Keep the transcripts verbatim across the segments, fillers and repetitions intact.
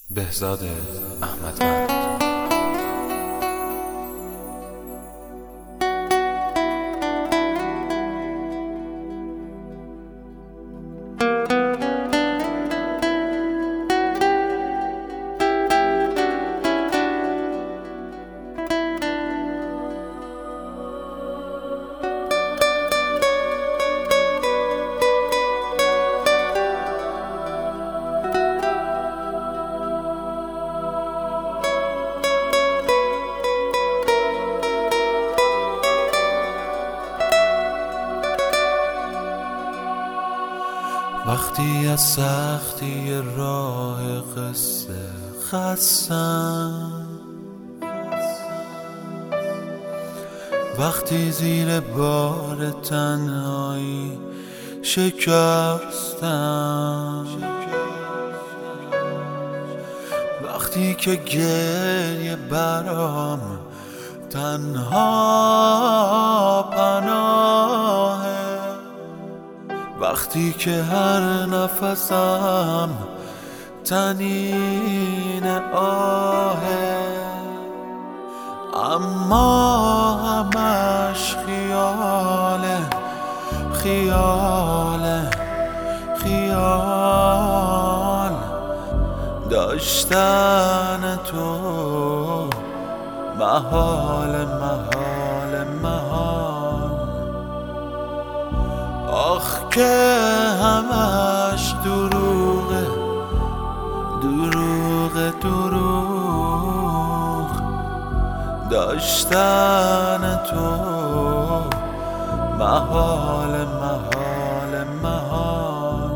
بهزاد احمدمند. وقتی از سختی راه قصه خستم، وقتی زیر بار تنهایی شکستم، وقتی که گریه برام تنها پناهه، وقتی که هر نفسم تنین آهه، اما همش خیاله خیاله خیال داشتن تو محال محال محال. آخ که همش دروغه دروغه دروغ داشتن تو محال محال محال.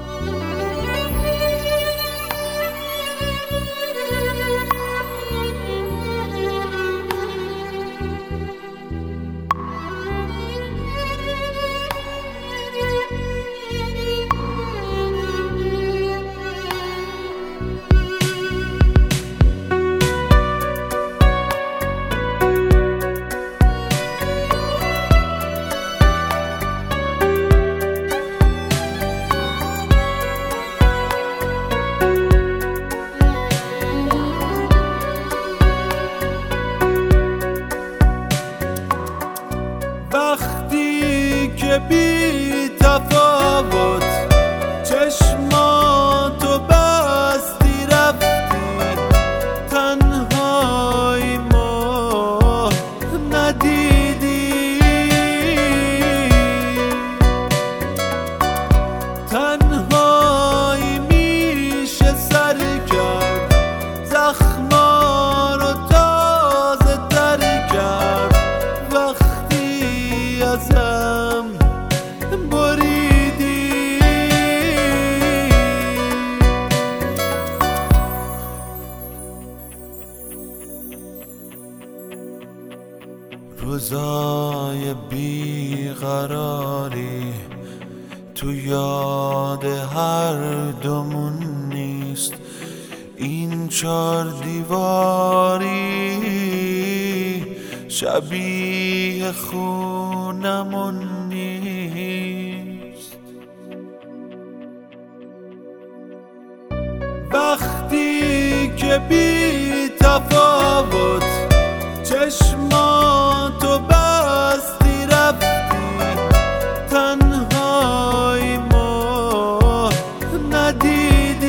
وقتی که بی تفاوت چشماتو بستی رفتی، تنهایی ما ندیدی، تنهایی میشه سر کرد زخما رو تازه تر کرد، وقتی ازم بریدی. روزای بیقراری تو یاد هر دومون نیست، این چار دیواری شبیه خونمون نیست. وقتی که بی تفاوت چشماتو بستی رفتی، تنهایی ما ندیدی،